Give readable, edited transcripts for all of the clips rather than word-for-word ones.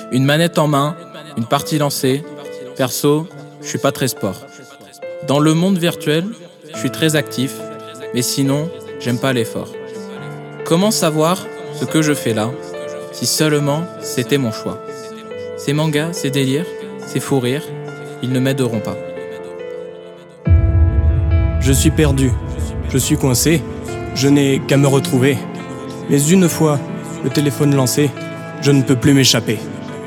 Une manette en main, une partie lancée. Perso, je suis pas très sport. Dans le monde virtuel, je suis très actif, mais sinon, j'aime pas l'effort. Comment savoir ce que je fais là, si seulement c'était mon choix? Ces mangas, ces délires, ces fous rires, ils ne m'aideront pas. Je suis perdu, je suis coincé, je n'ai qu'à me retrouver. Mais une fois le téléphone lancé, je ne peux plus m'échapper.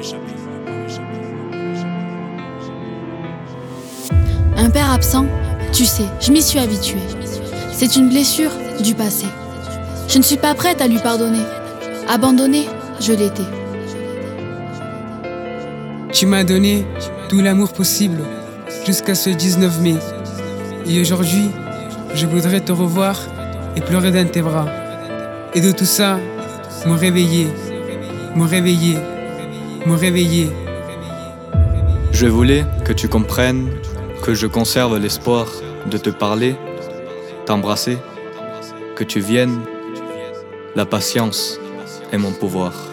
Un père absent, tu sais, je m'y suis habituée. C'est une blessure du passé. Je ne suis pas prête à lui pardonner. Abandonnée, je l'étais. Tu m'as donné tout l'amour possible jusqu'à ce 19 mai. Et aujourd'hui, je voudrais te revoir et pleurer dans tes bras. Et de tout ça, me réveiller, me réveiller, me réveiller. Je voulais que tu comprennes que je conserve l'espoir de te parler, t'embrasser, que tu viennes. La patience est mon pouvoir.